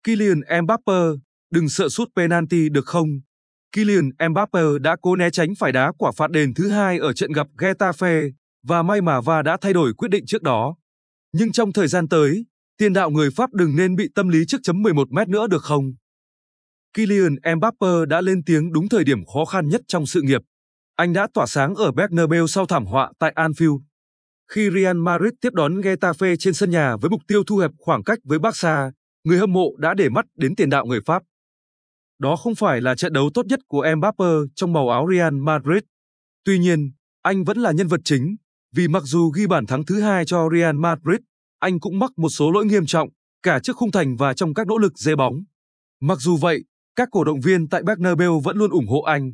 Kylian Mbappé, đừng sợ sút penalty được không? Kylian Mbappé đã cố né tránh phải đá quả phạt đền thứ hai ở trận gặp Getafe và may mà VAR đã thay đổi quyết định trước đó. Nhưng trong thời gian tới, tiền đạo người Pháp đừng nên bị tâm lý trước chấm 11 mét nữa được không? Kylian Mbappé đã lên tiếng đúng thời điểm khó khăn nhất trong sự nghiệp. Anh đã tỏa sáng ở Bernabeu sau thảm họa tại Anfield. Khi Real Madrid tiếp đón Getafe trên sân nhà với mục tiêu thu hẹp khoảng cách với Barca, người hâm mộ đã để mắt đến tiền đạo người Pháp. Đó không phải là trận đấu tốt nhất của Mbappé trong màu áo Real Madrid. Tuy nhiên, anh vẫn là nhân vật chính, vì mặc dù ghi bàn thắng thứ hai cho Real Madrid, anh cũng mắc một số lỗi nghiêm trọng, cả trước khung thành và trong các nỗ lực giê bóng. Mặc dù vậy, các cổ động viên tại Bernabeu vẫn luôn ủng hộ anh.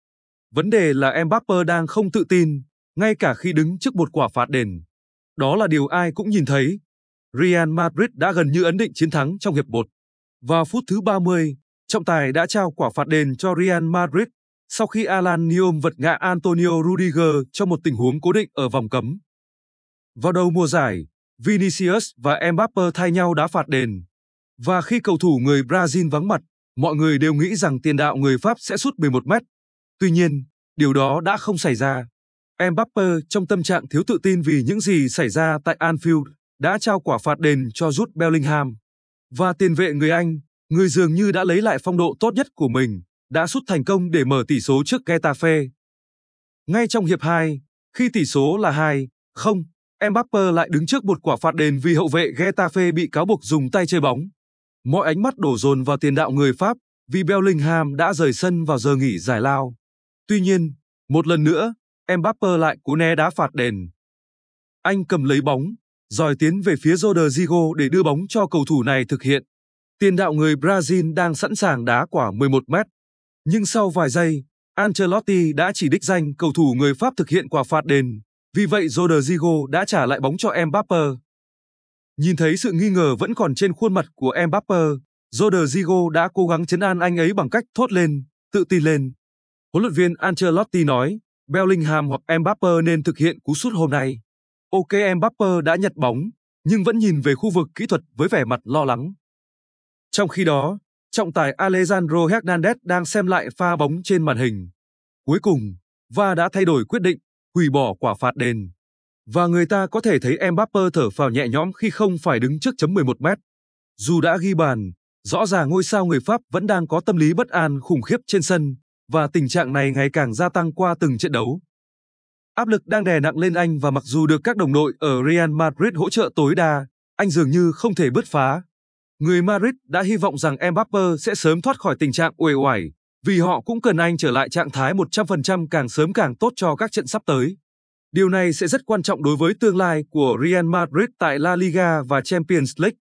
Vấn đề là Mbappé đang không tự tin, ngay cả khi đứng trước một quả phạt đền. Đó là điều ai cũng nhìn thấy. Real Madrid đã gần như ấn định chiến thắng trong hiệp 1. Vào phút thứ 30, trọng tài đã trao quả phạt đền cho Real Madrid sau khi Alan Niom vật ngã Antonio Rudiger trong một tình huống cố định ở vòng cấm. Vào đầu mùa giải, Vinicius và Mbappé thay nhau đá phạt đền. Và khi cầu thủ người Brazil vắng mặt, mọi người đều nghĩ rằng tiền đạo người Pháp sẽ sút 11 mét. Tuy nhiên, điều đó đã không xảy ra. Mbappé trong tâm trạng thiếu tự tin vì những gì xảy ra tại Anfield đã trao quả phạt đền cho Jude Bellingham. Và tiền vệ người Anh, người dường như đã lấy lại phong độ tốt nhất của mình, đã sút thành công để mở tỷ số trước Getafe. Ngay trong hiệp 2, khi tỷ số là 2-0, Mbappé lại đứng trước một quả phạt đền vì hậu vệ Getafe bị cáo buộc dùng tay chơi bóng. Mọi ánh mắt đổ dồn vào tiền đạo người Pháp vì Bellingham đã rời sân vào giờ nghỉ giải lao. Tuy nhiên, một lần nữa, Mbappé lại cố né đá phạt đền. Anh cầm lấy bóng, dòi tiến về phía Rodrygo để đưa bóng cho cầu thủ này thực hiện. Tiền đạo người Brazil đang sẵn sàng đá quả 11 mét. Nhưng sau vài giây, Ancelotti đã chỉ đích danh cầu thủ người Pháp thực hiện quả phạt đền. Vì vậy Rodrygo đã trả lại bóng cho Mbappé. Nhìn thấy sự nghi ngờ vẫn còn trên khuôn mặt của Mbappé, Rodrygo đã cố gắng trấn an anh ấy bằng cách thốt lên, tự tin lên. Huấn luyện viên Ancelotti nói, Bellingham hoặc Mbappé nên thực hiện cú sút hôm nay. Ok, Mbappé đã nhặt bóng, nhưng vẫn nhìn về khu vực kỹ thuật với vẻ mặt lo lắng. Trong khi đó, trọng tài Alejandro Hernandez đang xem lại pha bóng trên màn hình. Cuối cùng, VAR đã thay đổi quyết định, hủy bỏ quả phạt đền. Và người ta có thể thấy Mbappé thở phào nhẹ nhõm khi không phải đứng trước chấm 11 mét. Dù đã ghi bàn, rõ ràng ngôi sao người Pháp vẫn đang có tâm lý bất an khủng khiếp trên sân, và tình trạng này ngày càng gia tăng qua từng trận đấu. Áp lực đang đè nặng lên anh và mặc dù được các đồng đội ở Real Madrid hỗ trợ tối đa, anh dường như không thể bứt phá. Người Madrid đã hy vọng rằng Mbappé sẽ sớm thoát khỏi tình trạng uể oải, vì họ cũng cần anh trở lại trạng thái 100% càng sớm càng tốt cho các trận sắp tới. Điều này sẽ rất quan trọng đối với tương lai của Real Madrid tại La Liga và Champions League.